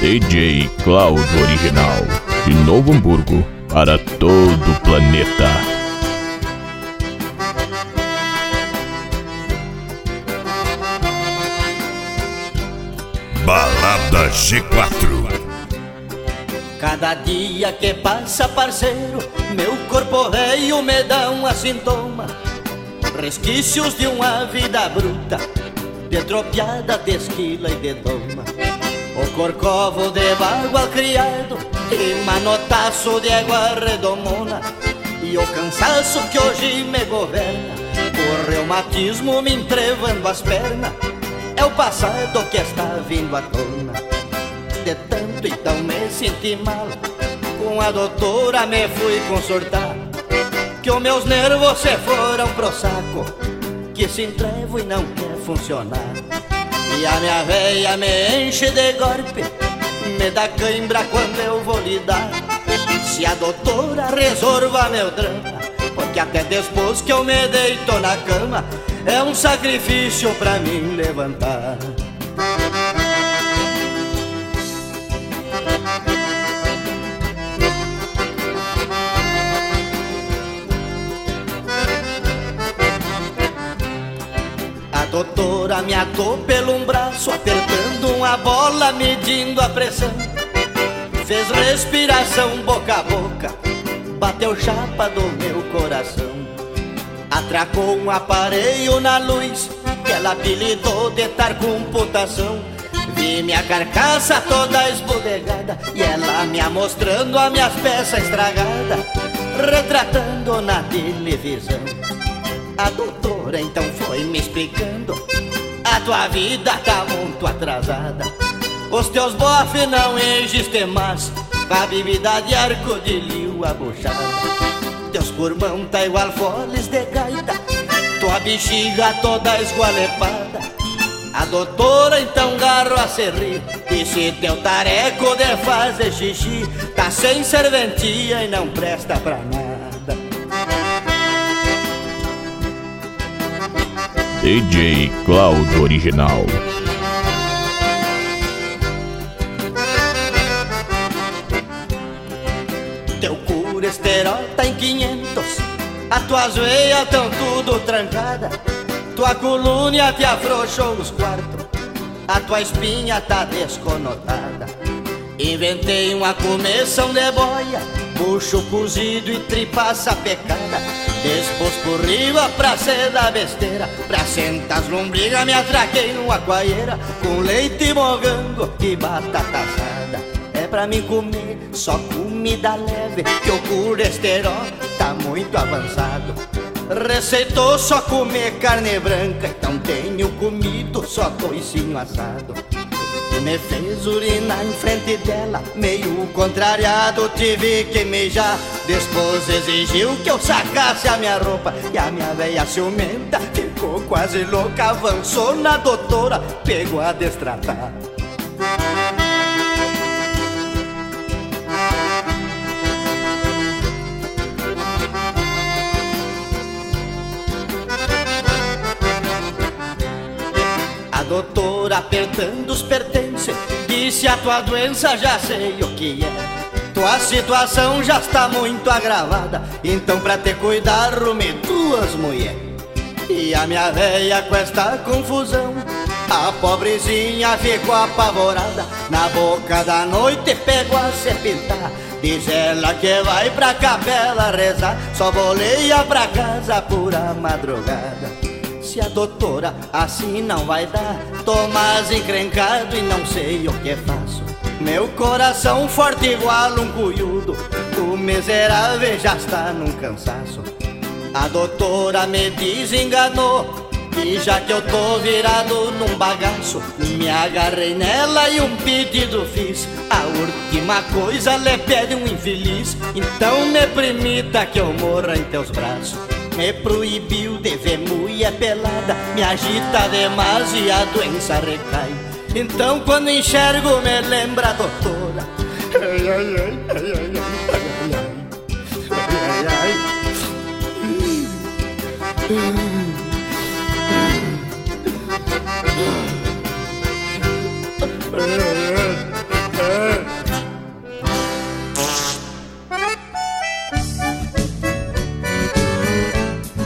DJ Cláudio Original, de Novo Hamburgo para todo o planeta. Balada G4. Cada dia que passa, parceiro, meu corpo velho me dá um sintoma, resquícios de uma vida bruta, de tropiada, de esquila e de doma. O corcovo de bagual criado e manotaço de água redomona, e o cansaço que hoje me governa, o reumatismo me entrevando as pernas, é o passado que está vindo à tona. De tanto então me senti mal, com a doutora me fui consultar, que os meus nervos se foram pro saco, que se entrevo e não quer funcionar. E a minha veia me enche de golpe, me dá cãibra quando eu vou lidar. Se a doutora resolva meu drama, porque até depois que eu me deito na cama, é um sacrifício pra mim levantar. A doutora me atou pelo braço, apertando uma bola, medindo a pressão. Fez respiração boca a boca, bateu chapa do meu coração. Atracou um aparelho na luz, que ela apelidou de tar computação. Vi minha carcaça toda esbodegada, e ela me mostrando as minhas peças estragadas, retratando na televisão. A doutora então foi me explicando: a tua vida tá muito atrasada, os teus bofes não existem mais, a bebida de arco-de-lio abuchada. Teus pulmão tá igual foles de gaita, tua bexiga toda esgualepada. A doutora então garro a se rir, disse: teu tareco de fazer xixi tá sem serventia e não presta pra nada. DJ Cláudio Original. Teu colesterol tá em 500, as tuas veias tão tudo trancada, tua coluna te afrouxou os quartos, a tua espinha tá desconotada. Inventei uma começão de boia, bucho cozido e tripa sapecada, depois por riba pra ser da besteira, pra sentar as lombrigas me atraquei numa coaieira, com leite mogango e batata assada. É pra mim comer só comida leve, que o colesterol tá muito avançado. Receitou só comer carne branca, então tenho comido só coicinho assado. Me fez urinar em frente dela, meio contrariado tive que mijar. Depois exigiu que eu sacasse a minha roupa, e a minha veia ciumenta ficou quase louca, avançou na doutora, pegou a destratar. A doutora apertando os pertences, disse: a tua doença já sei o que é, tua situação já está muito agravada, então pra te cuidar arrume duas mulheres. E a minha véia com esta confusão, a pobrezinha ficou apavorada, na boca da noite pegou a se pintar, diz ela que vai pra capela rezar, só boleia pra casa pura madrugada. Se a doutora assim não vai dar, tô mais encrencado e não sei o que faço. Meu coração forte igual um cuiudo, o miserável já está num cansaço. A doutora me desenganou, e já que eu tô virado num bagaço, me agarrei nela e um pedido fiz. A última coisa lhe pede um infeliz, então me permita que eu morra em teus braços. Me proibiu de ver mulher pelada, me agita demais e a doença recai. Então quando enxergo me lembra a doutora. Ai, ai, ai, ai, ai, ai, ai, ai, ai.